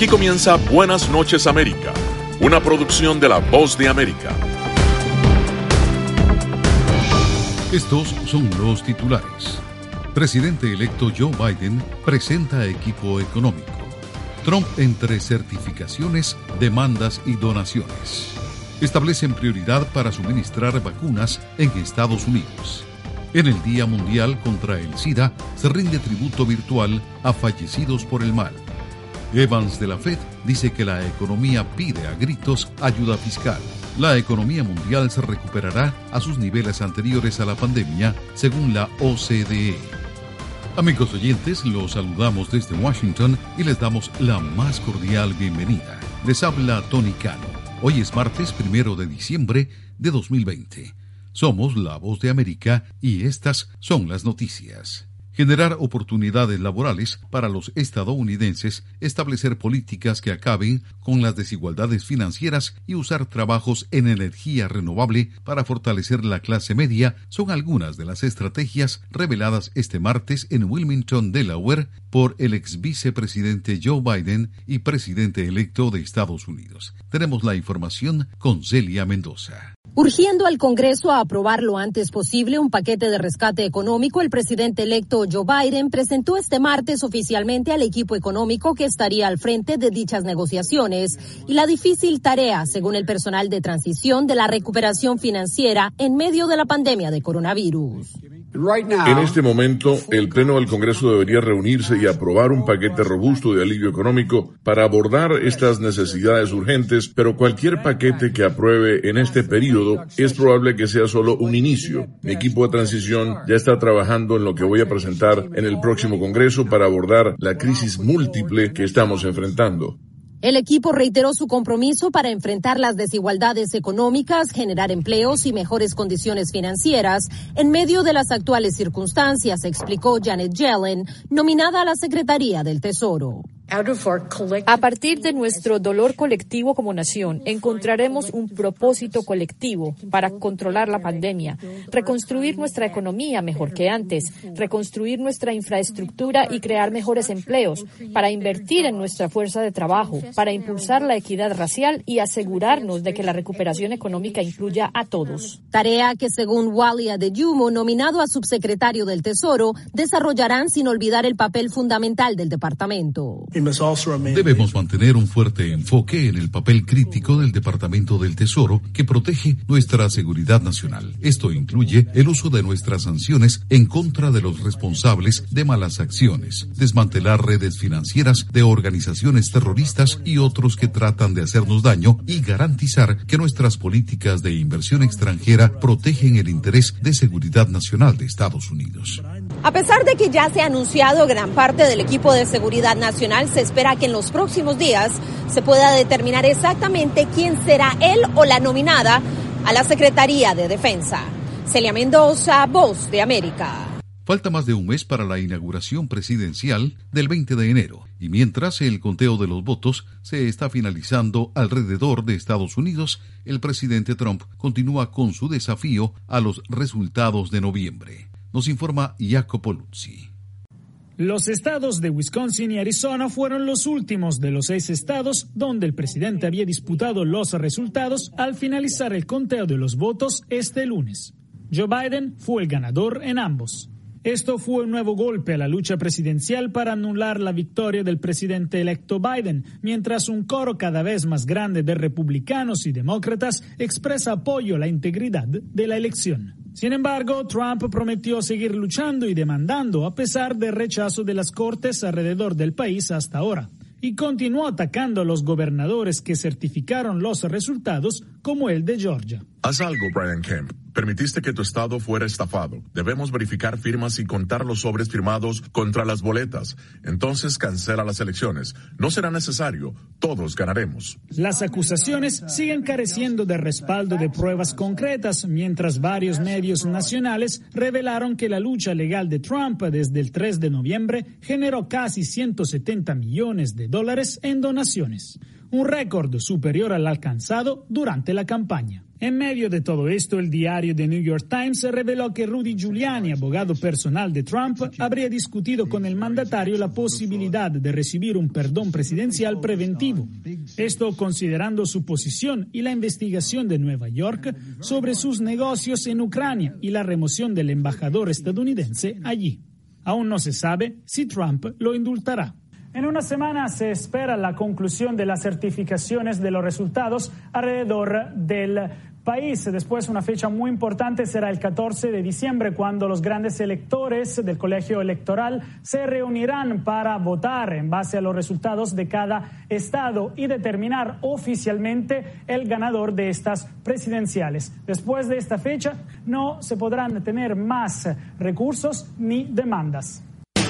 Aquí comienza Buenas noches América, una producción de La Voz de América. Estos son los titulares. Presidente electo Joe Biden presenta equipo económico. Trump entre certificaciones, demandas y donaciones. Establecen prioridad para suministrar vacunas en Estados Unidos. En el Día Mundial contra el SIDA se rinde tributo virtual a fallecidos por el mal. Evans de la Fed dice que la economía pide a gritos ayuda fiscal. La economía mundial se recuperará a sus niveles anteriores a la pandemia, según la OCDE. Amigos oyentes, los saludamos desde Washington y les damos la más cordial bienvenida. Les habla Tony Cano. Hoy es martes 1 de diciembre de 2020. Somos La Voz de América y estas son las noticias. Generar oportunidades laborales para los estadounidenses, establecer políticas que acaben con las desigualdades financieras y usar trabajos en energía renovable para fortalecer la clase media son algunas de las estrategias reveladas este martes en Wilmington, Delaware, por el ex vicepresidente Joe Biden y presidente electo de Estados Unidos. Tenemos la información con Celia Mendoza. Urgiendo al Congreso a aprobar lo antes posible un paquete de rescate económico, el presidente electo Joe Biden presentó este martes oficialmente al equipo económico que estaría al frente de dichas negociaciones y la difícil tarea, según el personal de transición, de la recuperación financiera en medio de la pandemia de coronavirus. En este momento, el Pleno del Congreso debería reunirse y aprobar un paquete robusto de alivio económico para abordar estas necesidades urgentes, pero cualquier paquete que apruebe en este periodo es probable que sea solo un inicio. Mi equipo de transición ya está trabajando en lo que voy a presentar en el próximo Congreso para abordar la crisis múltiple que estamos enfrentando. El equipo reiteró su compromiso para enfrentar las desigualdades económicas, generar empleos y mejores condiciones financieras en medio de las actuales circunstancias, explicó Janet Yellen, nominada a la Secretaría del Tesoro. A partir de nuestro dolor colectivo como nación, encontraremos un propósito colectivo para controlar la pandemia, reconstruir nuestra economía mejor que antes, reconstruir nuestra infraestructura y crear mejores empleos, para invertir en nuestra fuerza de trabajo, para impulsar la equidad racial y asegurarnos de que la recuperación económica incluya a todos. Tarea que, según Wally Adeyumo, nominado a subsecretario del Tesoro, desarrollarán sin olvidar el papel fundamental del departamento. Debemos mantener un fuerte enfoque en el papel crítico del Departamento del Tesoro que protege nuestra seguridad nacional. Esto incluye el uso de nuestras sanciones en contra de los responsables de malas acciones, desmantelar redes financieras de organizaciones terroristas y otros que tratan de hacernos daño y garantizar que nuestras políticas de inversión extranjera protegen el interés de seguridad nacional de Estados Unidos. A pesar de que ya se ha anunciado gran parte del equipo de seguridad nacional, se espera que en los próximos días se pueda determinar exactamente quién será él o la nominada a la Secretaría de Defensa. Celia Mendoza, Voz de América. Falta más de un mes para la inauguración presidencial del 20 de enero, y mientras el conteo de los votos se está finalizando alrededor de Estados Unidos, el presidente Trump continúa con su desafío a los resultados de noviembre. Nos informa Jacopo Luzzi. Los estados de Wisconsin y Arizona fueron los últimos de los 6 estados donde el presidente había disputado los resultados al finalizar el conteo de los votos este lunes. Joe Biden fue el ganador en ambos. Esto fue un nuevo golpe a la lucha presidencial para anular la victoria del presidente electo Biden, mientras un coro cada vez más grande de republicanos y demócratas expresa apoyo a la integridad de la elección. Sin embargo, Trump prometió seguir luchando y demandando a pesar del rechazo de las cortes alrededor del país hasta ahora, y continuó atacando a los gobernadores que certificaron los resultados, como el de Georgia. Haz algo, Brian Kemp. Permitiste que tu estado fuera estafado. Debemos verificar firmas y contar los sobres firmados contra las boletas. Entonces cancela las elecciones. No será necesario. Todos ganaremos. Las acusaciones siguen careciendo de respaldo de pruebas concretas, mientras varios medios nacionales revelaron que la lucha legal de Trump desde el 3 de noviembre generó casi $170 millones en donaciones, un récord superior al alcanzado durante la campaña. En medio de todo esto, el diario The New York Times reveló que Rudy Giuliani, abogado personal de Trump, habría discutido con el mandatario la posibilidad de recibir un perdón presidencial preventivo. Esto considerando su posición y la investigación de Nueva York sobre sus negocios en Ucrania y la remoción del embajador estadounidense allí. Aún no se sabe si Trump lo indultará. En una semana se espera la conclusión de las certificaciones de los resultados alrededor del país. Después, una fecha muy importante será el 14 de diciembre, cuando los grandes electores del colegio electoral se reunirán para votar en base a los resultados de cada estado y determinar oficialmente el ganador de estas presidenciales. Después de esta fecha, no se podrán tener más recursos ni demandas.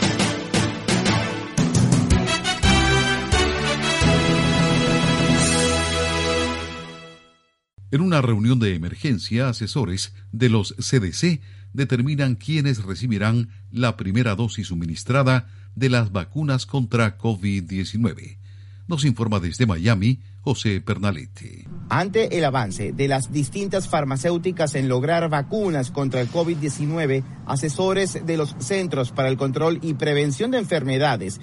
En una reunión de emergencia, asesores de los CDC determinan quiénes recibirán la primera dosis suministrada de las vacunas contra COVID-19. Nos informa desde Miami, José Pernalete. Ante el avance de las distintas farmacéuticas en lograr vacunas contra el COVID-19, asesores de los Centros para el Control y Prevención de Enfermedades,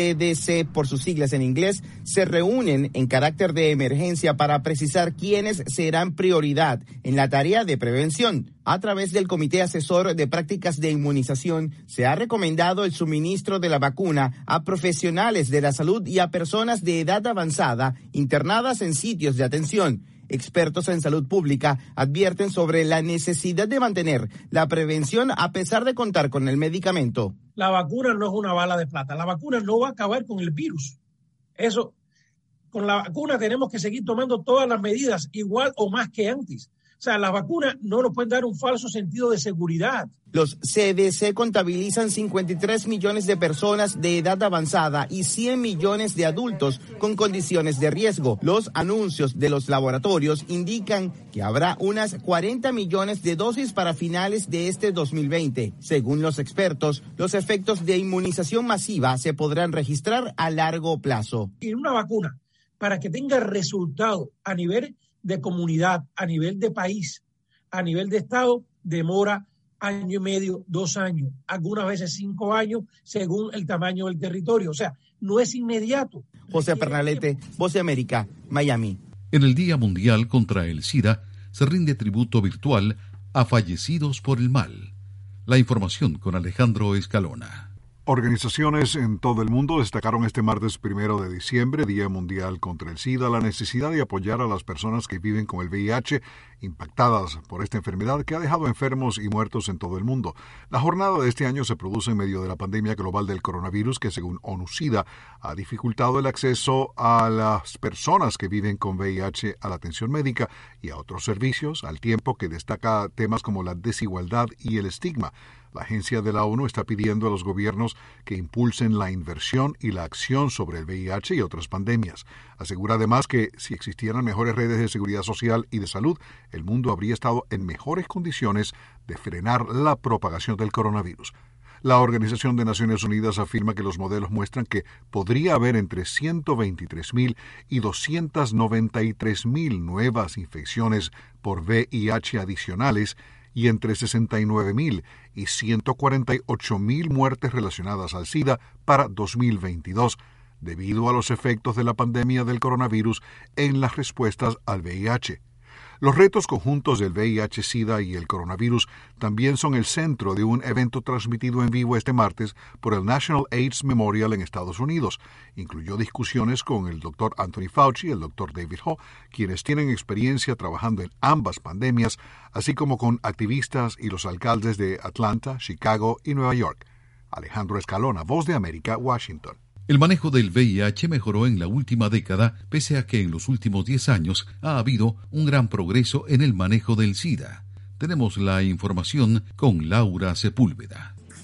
CDC por sus siglas en inglés, se reúnen en carácter de emergencia para precisar quiénes serán prioridad en la tarea de prevención. A través del Comité Asesor de Prácticas de Inmunización, se ha recomendado el suministro de la vacuna a profesionales de la salud y a personas de edad avanzada internadas en sitios de atención. Expertos en salud pública advierten sobre la necesidad de mantener la prevención a pesar de contar con el medicamento. La vacuna no es una bala de plata. La vacuna no va a acabar con el virus. Eso, con la vacuna tenemos que seguir tomando todas las medidas igual o más que antes. O sea, las vacunas no nos pueden dar un falso sentido de seguridad. Los CDC contabilizan 53 millones de personas de edad avanzada y 100 millones de adultos con condiciones de riesgo. Los anuncios de los laboratorios indican que habrá unas 40 millones de dosis para finales de este 2020. Según los expertos, los efectos de inmunización masiva se podrán registrar a largo plazo. Y una vacuna, para que tenga resultado a nivel de comunidad, a nivel de país, a nivel de estado, demora 1 año y medio, 2 años, algunas veces 5 años, según el tamaño del territorio. O sea, no es inmediato. José Pernalete, Voz de América, Miami. En el Día Mundial contra el SIDA se rinde tributo virtual a fallecidos por el mal. La información con Alejandro Escalona. Organizaciones en todo el mundo destacaron este martes 1 de diciembre, Día Mundial contra el SIDA, la necesidad de apoyar a las personas que viven con el VIH impactadas por esta enfermedad que ha dejado enfermos y muertos en todo el mundo. La jornada de este año se produce en medio de la pandemia global del coronavirus que, según ONU-SIDA, ha dificultado el acceso a las personas que viven con VIH a la atención médica y a otros servicios, al tiempo que destaca temas como la desigualdad y el estigma. La agencia de la ONU está pidiendo a los gobiernos que impulsen la inversión y la acción sobre el VIH y otras pandemias. Asegura además que si existieran mejores redes de seguridad social y de salud, el mundo habría estado en mejores condiciones de frenar la propagación del coronavirus. La Organización de Naciones Unidas afirma que los modelos muestran que podría haber entre 123.000 y 293.000 nuevas infecciones por VIH adicionales y entre 69.000 y 148.000 muertes relacionadas al SIDA para 2022, debido a los efectos de la pandemia del coronavirus en las respuestas al VIH. Los retos conjuntos del VIH-Sida y el coronavirus también son el centro de un evento transmitido en vivo este martes por el National AIDS Memorial en Estados Unidos. Incluyó discusiones con el Dr. Anthony Fauci y el Dr. David Ho, quienes tienen experiencia trabajando en ambas pandemias, así como con activistas y los alcaldes de Atlanta, Chicago y Nueva York. Alejandro Escalona, Voz de América, Washington. El manejo del VIH mejoró en la última década, pese a que en los últimos 10 años ha habido un gran progreso en el manejo del SIDA. Tenemos la información con Laura Sepúlveda.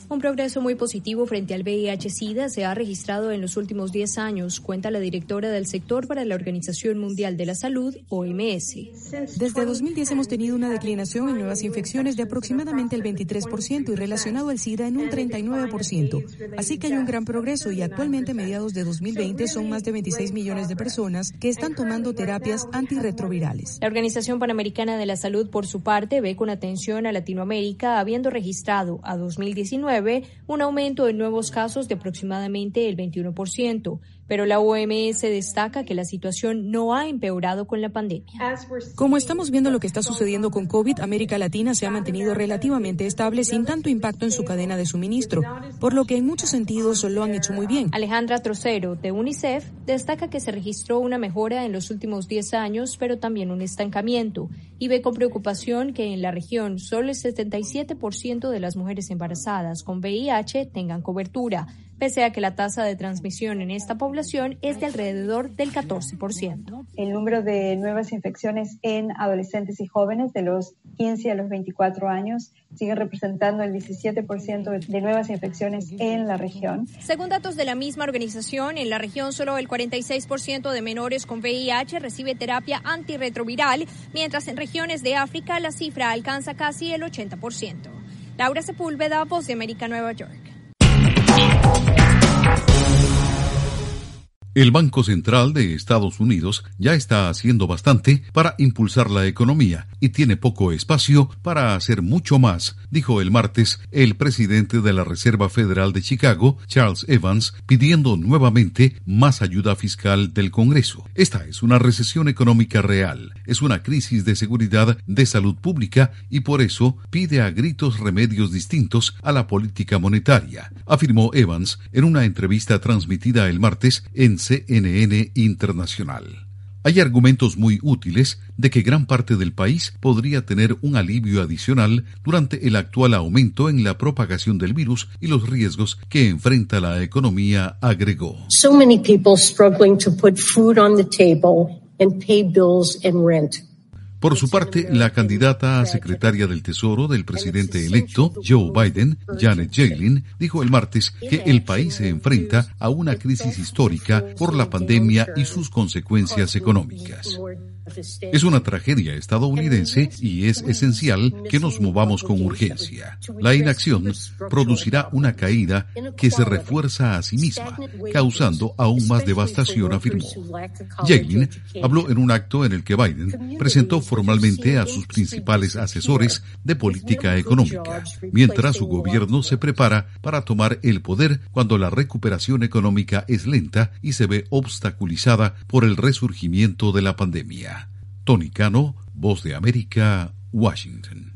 Un progreso muy positivo frente al VIH-Sida se ha registrado en los últimos 10 años, cuenta la directora del sector para la Organización Mundial de la Salud, OMS. Desde 2010 hemos tenido una declinación en nuevas infecciones de aproximadamente el 23% y relacionado al SIDA en un 39%. Así que hay un gran progreso y actualmente a mediados de 2020 son más de 26 millones de personas que están tomando terapias antirretrovirales. La Organización Panamericana de la Salud, por su parte, ve con atención a Latinoamérica, habiendo registrado a 2019 un aumento en nuevos casos de aproximadamente el 21%, pero la OMS destaca que la situación no ha empeorado con la pandemia. Como estamos viendo lo que está sucediendo con COVID, América Latina se ha mantenido relativamente estable sin tanto impacto en su cadena de suministro, por lo que en muchos sentidos lo han hecho muy bien. Alejandra Trocero, de UNICEF, destaca que se registró una mejora en los últimos 10 años, pero también un estancamiento, y ve con preocupación que en la región solo el 77% de las mujeres embarazadas con VIH tengan cobertura, pese a que la tasa de transmisión en esta población es de alrededor del 14%. El número de nuevas infecciones en adolescentes y jóvenes de los 15 a los 24 años sigue representando el 17% de nuevas infecciones en la región. Según datos de la misma organización, en la región solo el 46% de menores con VIH recibe terapia antirretroviral, mientras en regiones de África la cifra alcanza casi el 80%. Laura Sepúlveda, Voz de América, Nueva York. El Banco Central de Estados Unidos ya está haciendo bastante para impulsar la economía y tiene poco espacio para hacer mucho más, dijo el martes el presidente de la Reserva Federal de Chicago, Charles Evans, pidiendo nuevamente más ayuda fiscal del Congreso. Esta es una recesión económica real, es una crisis de seguridad, de salud pública y por eso pide a gritos remedios distintos a la política monetaria, afirmó Evans en una entrevista transmitida el martes en CNN Internacional. Hay argumentos muy útiles de que gran parte del país podría tener un alivio adicional durante el actual aumento en la propagación del virus y los riesgos que enfrenta la economía, agregó. So many people struggling to put food on the table and pay bills and rent. Por su parte, la candidata a secretaria del Tesoro del presidente electo, Joe Biden, Janet Yellen, dijo el martes que el país se enfrenta a una crisis histórica por la pandemia y sus consecuencias económicas. Es una tragedia estadounidense y es esencial que nos movamos con urgencia. La inacción producirá una caída que se refuerza a sí misma, causando aún más devastación, afirmó. Yellen habló en un acto en el que Biden presentó formalmente a sus principales asesores de política económica, mientras su gobierno se prepara para tomar el poder cuando la recuperación económica es lenta y se ve obstaculizada por el resurgimiento de la pandemia. Tony Cano, Voz de América, Washington.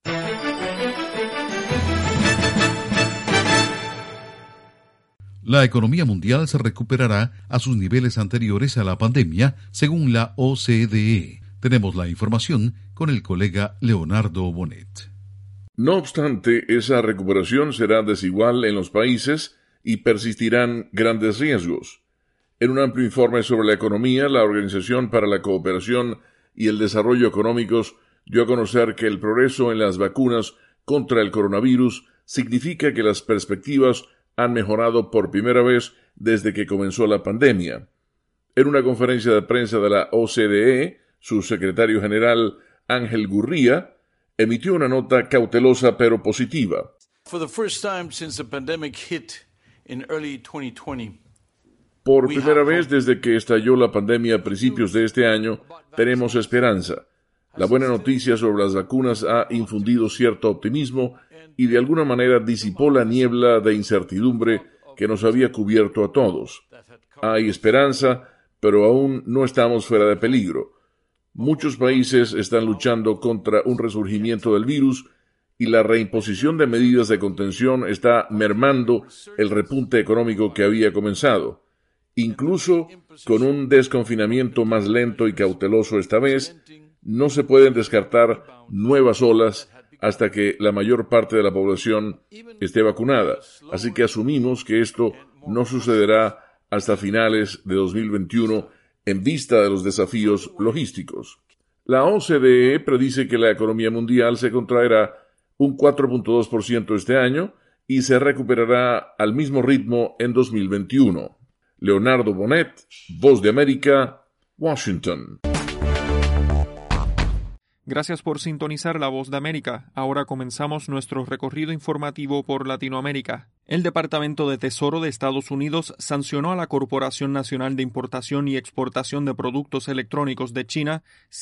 La economía mundial se recuperará a sus niveles anteriores a la pandemia, según la OCDE. Tenemos la información con el colega Leonardo Bonet. No obstante, esa recuperación será desigual en los países y persistirán grandes riesgos. En un amplio informe sobre la economía, la Organización para la Cooperación y el Desarrollo Económicos dio a conocer que el progreso en las vacunas contra el coronavirus significa que las perspectivas han mejorado por primera vez desde que comenzó la pandemia. En una conferencia de prensa de la OCDE, su secretario general, Ángel Gurría, emitió una nota cautelosa pero positiva. For the first time since the pandemic hit in early 2020, por primera vez desde que estalló la pandemia a principios de este año, tenemos esperanza. La buena noticia sobre las vacunas ha infundido cierto optimismo y de alguna manera disipó la niebla de incertidumbre que nos había cubierto a todos. Hay esperanza, pero aún no estamos fuera de peligro. Muchos países están luchando contra un resurgimiento del virus y la reimposición de medidas de contención está mermando el repunte económico que había comenzado. Incluso con un desconfinamiento más lento y cauteloso esta vez, no se pueden descartar nuevas olas hasta que la mayor parte de la población esté vacunada. Así que asumimos que esto no sucederá hasta finales de 2021 en vista de los desafíos logísticos. La OCDE predice que la economía mundial se contraerá un 4.2% este año, y se recuperará al mismo ritmo en 2021. Leonardo Bonet, Voz de América, Washington. Gracias por sintonizar La Voz de América. Ahora comenzamos nuestro recorrido informativo por Latinoamérica. El Departamento de Tesoro de Estados Unidos sancionó a la Corporación Nacional de Importación y Exportación de Productos Electrónicos de China,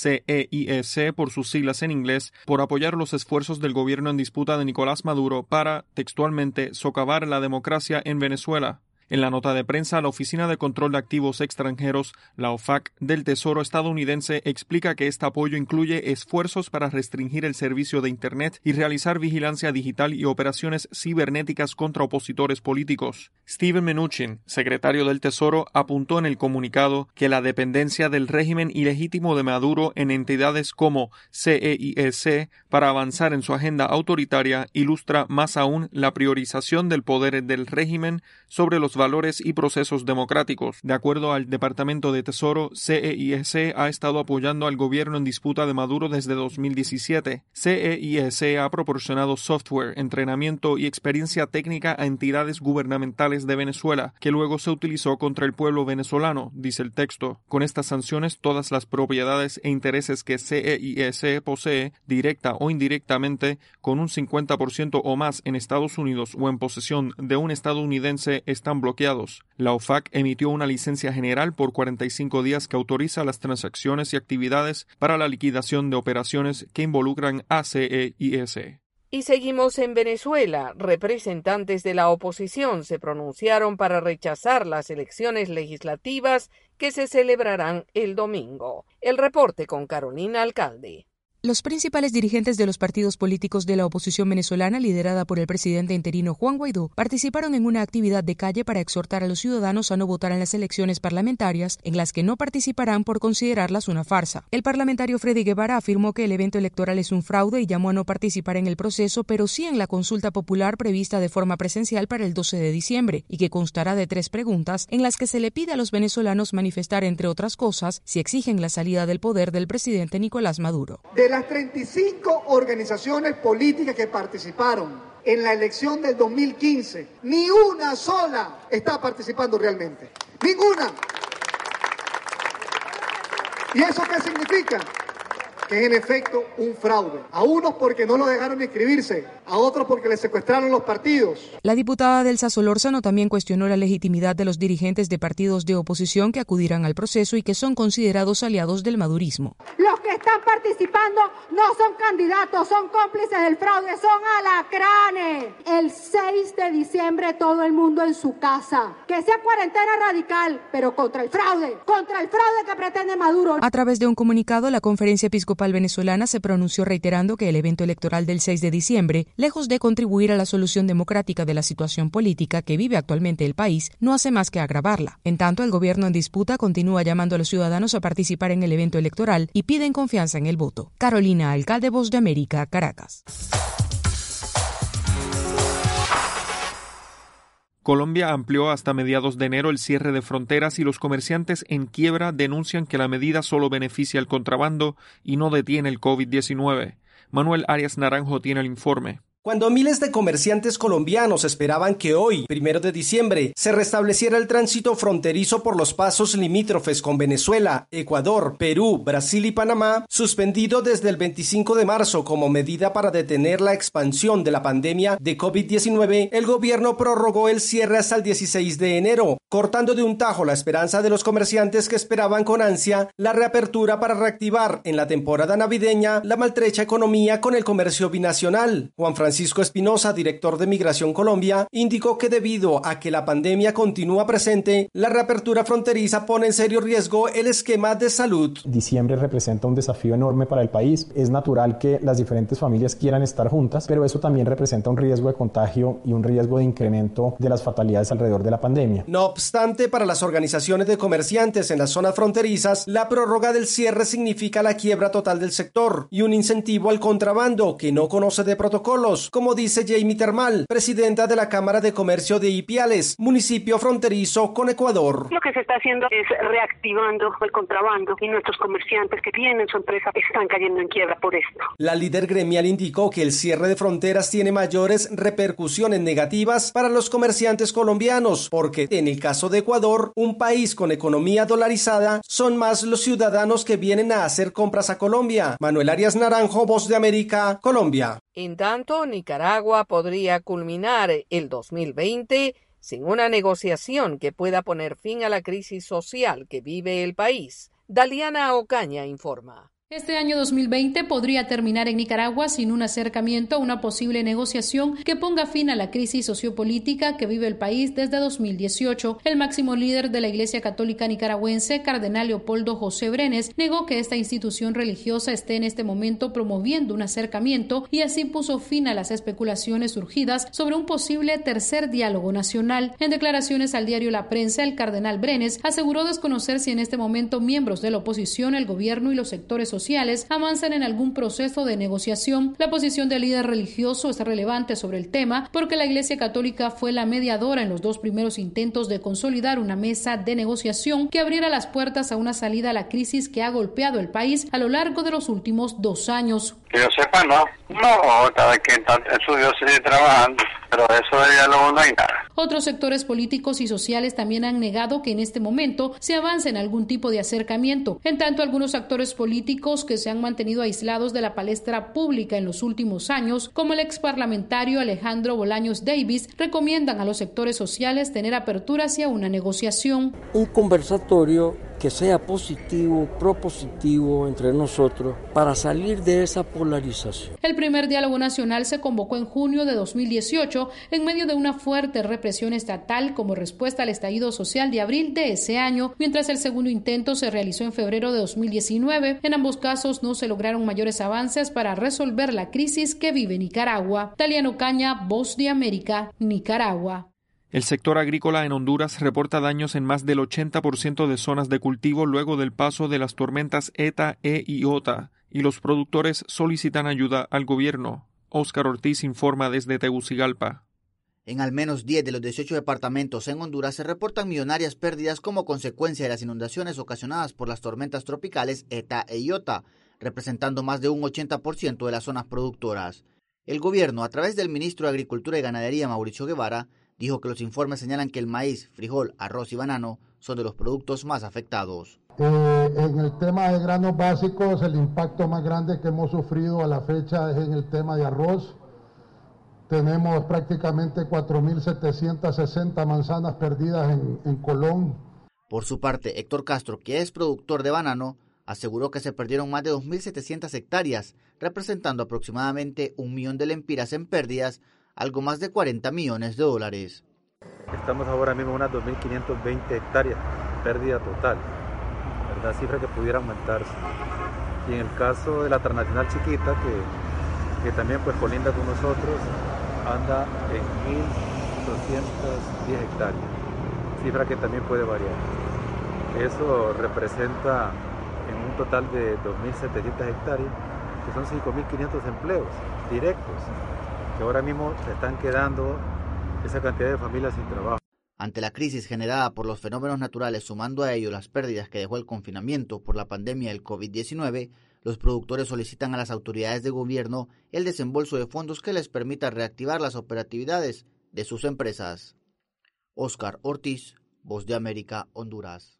CEIEC por sus siglas en inglés, por apoyar los esfuerzos del gobierno en disputa de Nicolás Maduro para, textualmente, socavar la democracia en Venezuela. En la nota de prensa, la Oficina de Control de Activos Extranjeros, la OFAC, del Tesoro estadounidense explica que este apoyo incluye esfuerzos para restringir el servicio de Internet y realizar vigilancia digital y operaciones cibernéticas contra opositores políticos. Steven Mnuchin, secretario del Tesoro, apuntó en el comunicado que la dependencia del régimen ilegítimo de Maduro en entidades como CEIEC para avanzar en su agenda autoritaria ilustra más aún la priorización del poder del régimen sobre los valores y procesos democráticos. De acuerdo al Departamento de Tesoro, CEIEC ha estado apoyando al gobierno en disputa de Maduro desde 2017. CEIEC ha proporcionado software, entrenamiento y experiencia técnica a entidades gubernamentales de Venezuela, que luego se utilizó contra el pueblo venezolano, dice el texto. Con estas sanciones, todas las propiedades e intereses que CEIEC posee, directa o indirectamente, con un 50% o más en Estados Unidos o en posesión de un estadounidense, están bloqueados. La OFAC emitió una licencia general por 45 días que autoriza las transacciones y actividades para la liquidación de operaciones que involucran a CEIEC. Y seguimos en Venezuela. Representantes de la oposición se pronunciaron para rechazar las elecciones legislativas que se celebrarán el domingo. El reporte con Carolina Alcalde. Los principales dirigentes de los partidos políticos de la oposición venezolana, liderada por el presidente interino Juan Guaidó, participaron en una actividad de calle para exhortar a los ciudadanos a no votar en las elecciones parlamentarias, en las que no participarán por considerarlas una farsa. El parlamentario Freddy Guevara afirmó que el evento electoral es un fraude y llamó a no participar en el proceso, pero sí en la consulta popular prevista de forma presencial para el 12 de diciembre, y que constará de 3 preguntas, en las que se le pide a los venezolanos manifestar, entre otras cosas, si exigen la salida del poder del presidente Nicolás Maduro. De las 35 organizaciones políticas que participaron en la elección del 2015, ni una sola está participando realmente. ¡Ninguna! ¿Y eso qué significa? Que es en efecto un fraude. A unos porque no lo dejaron inscribirse, a otros porque les secuestraron los partidos. La diputada Delsa Solórzano también cuestionó la legitimidad de los dirigentes de partidos de oposición que acudirán al proceso y que son considerados aliados del madurismo. Los que están participando no son candidatos, son cómplices del fraude, son alacranes. El 6 de diciembre todo el mundo en su casa. Que sea cuarentena radical, pero contra el fraude que pretende Maduro. A través de un comunicado, la Conferencia Episcopal Venezolana se pronunció reiterando que el evento electoral del 6 de diciembre, lejos de contribuir a la solución democrática de la situación política que vive actualmente el país, no hace más que agravarla. En tanto, el gobierno en disputa continúa llamando a los ciudadanos a participar en el evento electoral y piden confianza en el voto. Carolina Alcalde, Voz de América, Caracas. Colombia amplió hasta mediados de enero el cierre de fronteras y los comerciantes en quiebra denuncian que la medida solo beneficia el contrabando y no detiene el COVID-19. Manuel Arias Naranjo tiene el informe. Cuando miles de comerciantes colombianos esperaban que hoy, 1 de diciembre, se restableciera el tránsito fronterizo por los pasos limítrofes con Venezuela, Ecuador, Perú, Brasil y Panamá, suspendido desde el 25 de marzo como medida para detener la expansión de la pandemia de COVID-19, el gobierno prorrogó el cierre hasta el 16 de enero, cortando de un tajo la esperanza de los comerciantes que esperaban con ansia la reapertura para reactivar en la temporada navideña la maltrecha economía con el comercio binacional. Juan Francisco Espinosa, director de Migración Colombia, indicó que debido a que la pandemia continúa presente, la reapertura fronteriza pone en serio riesgo el esquema de salud. Diciembre representa un desafío enorme para el país. Es natural que las diferentes familias quieran estar juntas, pero eso también representa un riesgo de contagio y un riesgo de incremento de las fatalidades alrededor de la pandemia. No obstante, para las organizaciones de comerciantes en las zonas fronterizas, la prórroga del cierre significa la quiebra total del sector y un incentivo al contrabando que no conoce de protocolos, colombianos, como dice Jamie Termal, presidenta de la Cámara de Comercio de Ipiales, municipio fronterizo con Ecuador. Lo que se está haciendo es reactivando el contrabando y nuestros comerciantes que tienen su empresa están cayendo en quiebra por esto. La líder gremial indicó que el cierre de fronteras tiene mayores repercusiones negativas para los comerciantes colombianos, porque en el caso de Ecuador, un país con economía dolarizada, son más los ciudadanos que vienen a hacer compras a Colombia. Manuel Arias Naranjo, Voz de América, Colombia. En tanto, Nicaragua podría culminar el 2020 sin una negociación que pueda poner fin a la crisis social que vive el país. Daliana Ocaña informa. Este año 2020 podría terminar en Nicaragua sin un acercamiento a una posible negociación que ponga fin a la crisis sociopolítica que vive el país desde 2018. El máximo líder de la Iglesia Católica Nicaragüense, Cardenal Leopoldo José Brenes, negó que esta institución religiosa esté en este momento promoviendo un acercamiento y así puso fin a las especulaciones surgidas sobre un posible tercer diálogo nacional. En declaraciones al diario La Prensa, el Cardenal Brenes aseguró desconocer si en este momento miembros de la oposición, el gobierno y los sectores sociales avanzan en algún proceso de negociación. La posición del líder religioso es relevante sobre el tema porque la Iglesia Católica fue la mediadora en los dos primeros intentos de consolidar una mesa de negociación que abriera las puertas a una salida a la crisis que ha golpeado el país a lo largo de los últimos 2 años. Que yo sepa, no, cada quien está en su diócesis trabajando, pero eso de diálogo no hay nada. Otros sectores políticos y sociales también han negado que en este momento se avance en algún tipo de acercamiento. En tanto, algunos actores políticos que se han mantenido aislados de la palestra pública en los últimos años, como el exparlamentario Alejandro Bolaños Davis, recomiendan a los sectores sociales tener apertura hacia una negociación. Un conversatorio que sea positivo, propositivo entre nosotros para salir de esa polarización. El primer diálogo nacional se convocó en junio de 2018 en medio de una fuerte represión estatal como respuesta al estallido social de abril de ese año, mientras el segundo intento se realizó en febrero de 2019. En ambos casos no se lograron mayores avances para resolver la crisis que vive Nicaragua. Daliana Ocaña, Voz de América, Nicaragua. El sector agrícola en Honduras reporta daños en más del 80% de zonas de cultivo luego del paso de las tormentas ETA, E y OTA, y los productores solicitan ayuda al gobierno. Óscar Ortiz informa desde Tegucigalpa. En al menos 10 de los 18 departamentos en Honduras se reportan millonarias pérdidas como consecuencia de las inundaciones ocasionadas por las tormentas tropicales ETA e IOTA, representando más de un 80% de las zonas productoras. El gobierno, a través del ministro de Agricultura y Ganadería, Mauricio Guevara, dijo que los informes señalan que el maíz, frijol, arroz y banano son de los productos más afectados. En el tema de granos básicos, el impacto más grande que hemos sufrido a la fecha es en el tema de arroz. Tenemos prácticamente 4.760 manzanas perdidas en Colón. Por su parte, Héctor Castro, que es productor de banano, aseguró que se perdieron más de 2.700 hectáreas, representando aproximadamente 1 millón de lempiras en pérdidas, algo más de $40 millones. Estamos ahora mismo en unas 2.520 hectáreas, pérdida total, ¿verdad? Cifra que pudiera aumentarse. Y en el caso de la transnacional chiquita, que también pues colinda con nosotros, anda en 1.210 hectáreas, cifra que también puede variar. Eso representa en un total de 2.700 hectáreas, que son 5.500 empleos directos, que ahora mismo se están quedando esa cantidad de familias sin trabajo. Ante la crisis generada por los fenómenos naturales, sumando a ello las pérdidas que dejó el confinamiento por la pandemia del COVID-19, los productores solicitan a las autoridades de gobierno el desembolso de fondos que les permita reactivar las operatividades de sus empresas. Óscar Ortiz, Voz de América, Honduras.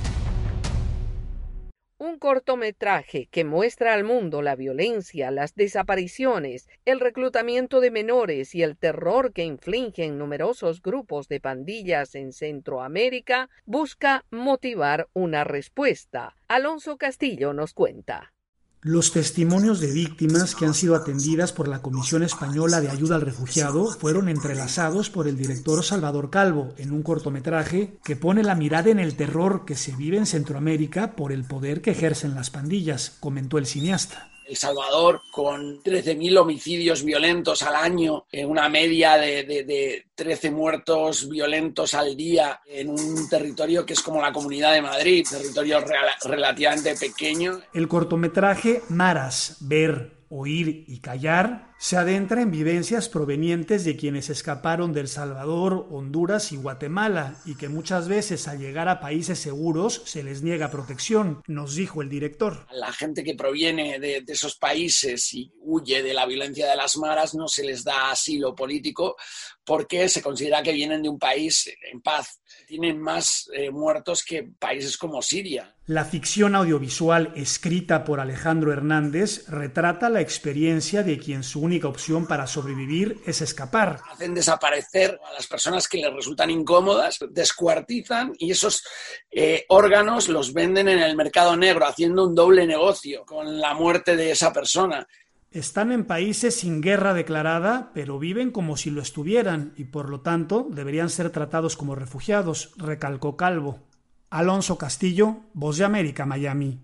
Un cortometraje que muestra al mundo la violencia, las desapariciones, el reclutamiento de menores y el terror que infligen numerosos grupos de pandillas en Centroamérica busca motivar una respuesta. Alonso Castillo nos cuenta. Los testimonios de víctimas que han sido atendidas por la Comisión Española de Ayuda al Refugiado fueron entrelazados por el director Salvador Calvo en un cortometraje que pone la mirada en el terror que se vive en Centroamérica por el poder que ejercen las pandillas, comentó el cineasta. El Salvador, con 13.000 homicidios violentos al año, en una media de 13 muertos violentos al día, en un territorio que es como la Comunidad de Madrid, territorio relativamente pequeño. El cortometraje Maras, ver, oír y callar Se adentra en vivencias provenientes de quienes escaparon de El Salvador, Honduras y Guatemala y que muchas veces al llegar a países seguros se les niega protección, nos dijo el director. La gente que proviene de esos países y huye de la violencia de las maras no se les da asilo político porque se considera que vienen de un país en paz. Tienen más muertos que países como Siria. La ficción audiovisual escrita por Alejandro Hernández retrata la experiencia de quien su única opción para sobrevivir es escapar. Hacen desaparecer a las personas que les resultan incómodas, descuartizan y esos órganos los venden en el mercado negro, haciendo un doble negocio con la muerte de esa persona. Están en países sin guerra declarada, pero viven como si lo estuvieran y por lo tanto deberían ser tratados como refugiados, recalcó Calvo. Alonso Castillo, Voz de América, Miami.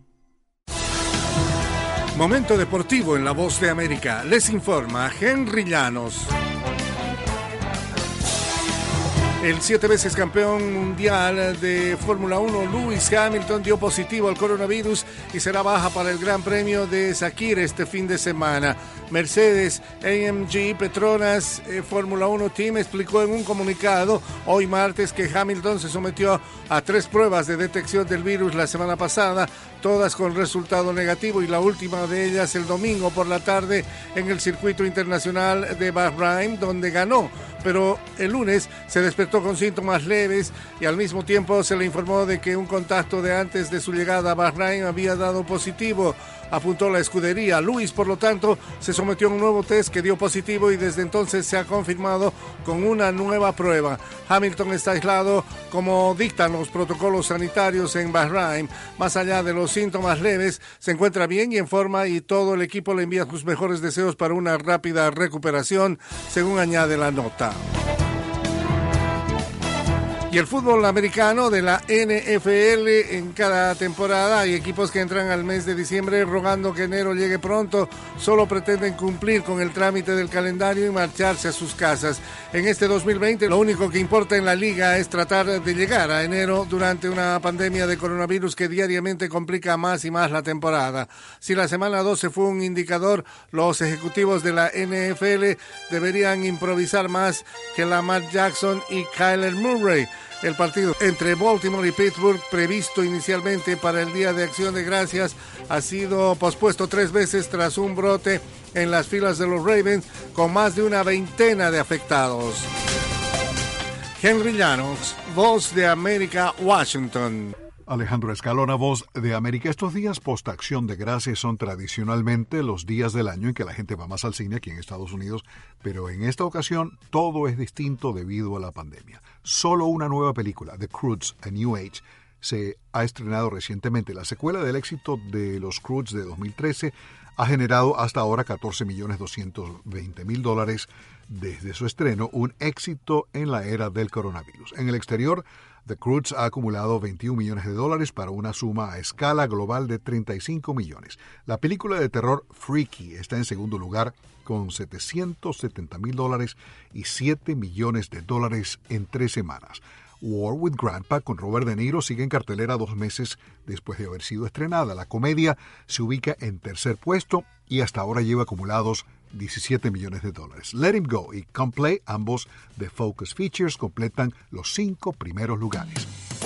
Momento deportivo en La Voz de América. Les informa Henry Llanos. El 7 veces campeón mundial de Fórmula 1, Lewis Hamilton, dio positivo al coronavirus y será baja para el Gran Premio de Sakir este fin de semana. Mercedes AMG Petronas Fórmula 1 Team explicó en un comunicado hoy martes que Hamilton se sometió a 3 pruebas de detección del virus la semana pasada, todas con resultado negativo y la última de ellas el domingo por la tarde en el circuito internacional de Bahrein, donde ganó. Pero el lunes se despertó con síntomas leves y al mismo tiempo se le informó de que un contacto de antes de su llegada a Bahrein había dado positivo, apuntó la escudería. Lewis, por lo tanto, se sometió a un nuevo test que dio positivo y desde entonces se ha confirmado con una nueva prueba. Hamilton está aislado como dictan los protocolos sanitarios en Bahrein. Más allá de los síntomas leves, se encuentra bien y en forma y todo el equipo le envía sus mejores deseos para una rápida recuperación, según añade la nota. Y el fútbol americano de la NFL, en cada temporada hay equipos que entran al mes de diciembre rogando que enero llegue pronto, solo pretenden cumplir con el trámite del calendario y marcharse a sus casas. En este 2020 lo único que importa en la liga es tratar de llegar a enero durante una pandemia de coronavirus que diariamente complica más y más la temporada. Si la semana 12 fue un indicador, los ejecutivos de la NFL deberían improvisar más que Lamar Jackson y Kyler Murray. El partido entre Baltimore y Pittsburgh, previsto inicialmente para el Día de Acción de Gracias, ha sido pospuesto 3 veces tras un brote en las filas de los Ravens, con más de una veintena de afectados. Henry Llanos, Voz de América, Washington. Alejandro Escalona, Voz de América. Estos días post-acción de gracias son tradicionalmente los días del año en que la gente va más al cine aquí en Estados Unidos, pero en esta ocasión todo es distinto debido a la pandemia. Solo una nueva película, The Croods, A New Age, se ha estrenado recientemente. La secuela del éxito de Los Croods de 2013 ha generado hasta ahora $14.220.000 desde su estreno, un éxito en la era del coronavirus. En el exterior, The Croods ha acumulado $21 millones para una suma a escala global de 35 millones. La película de terror Freaky está en segundo lugar con $770.000 y $7 millones en 3 semanas. War with Grandpa con Robert De Niro sigue en cartelera 2 meses después de haber sido estrenada. La comedia se ubica en tercer puesto y hasta ahora lleva acumulados $17 millones. Let Him Go y Come Play, ambos de Focus Features, completan los 5 primeros lugares.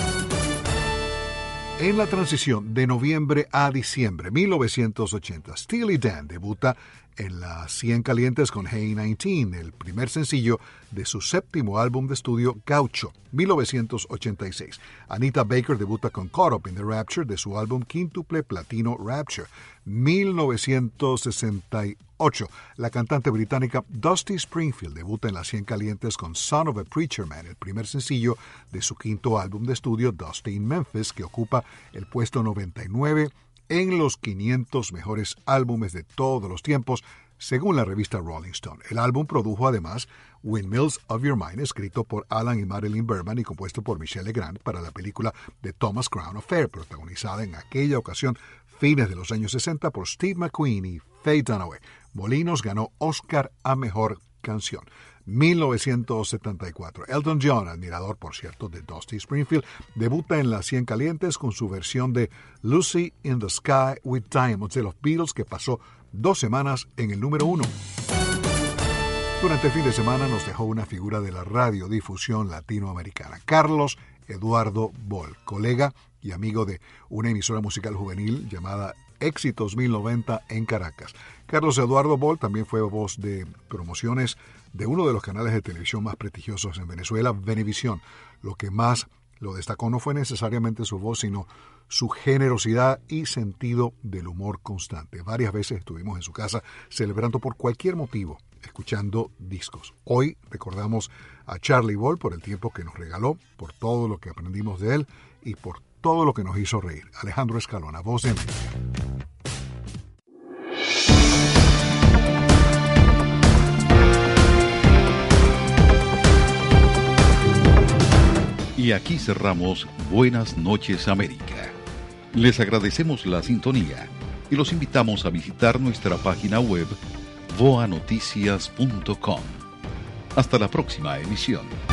En la transición de noviembre a diciembre 1980, Steely Dan debuta en las 100 calientes con Hey 19, el primer sencillo de su 7º álbum de estudio Gaucho, 1986. Anita Baker debuta con Caught Up in the Rapture de su álbum quíntuple platino Rapture, 1968. La cantante británica Dusty Springfield debuta en las 100 calientes con Son of a Preacher Man, el primer sencillo de su 5º álbum de estudio Dusty in Memphis, que ocupa el puesto 99 en los 500 mejores álbumes de todos los tiempos, según la revista Rolling Stone. El álbum produjo además Windmills of Your Mind, escrito por Alan y Marilyn Berman y compuesto por Michelle Legrand para la película The Thomas Crown Affair, protagonizada en aquella ocasión, fines de los años 60, por Steve McQueen y Faye Dunaway. Molinos ganó Oscar a Mejor Canción. 1974. Elton John, admirador por cierto de Dusty Springfield, debuta en las 100 calientes con su versión de Lucy in the Sky with Diamonds de los Beatles, que pasó 2 semanas en el número 1. Durante el fin de semana nos dejó una figura de la radiodifusión latinoamericana, Carlos Eduardo Boll, colega y amigo de una emisora musical juvenil llamada Éxitos 1090 en Caracas. Carlos Eduardo Boll también fue voz de promociones de uno de los canales de televisión más prestigiosos en Venezuela, Venevisión. Lo que más lo destacó no fue necesariamente su voz, sino su generosidad y sentido del humor constante. Varias veces estuvimos en su casa celebrando por cualquier motivo, escuchando discos. Hoy recordamos a Charlie Boll por el tiempo que nos regaló, por todo lo que aprendimos de él y por todo lo que nos hizo reír. Alejandro Escalona, Voz de América. Y aquí cerramos Buenas noches América. Les agradecemos la sintonía y los invitamos a visitar nuestra página web voanoticias.com. Hasta la próxima emisión.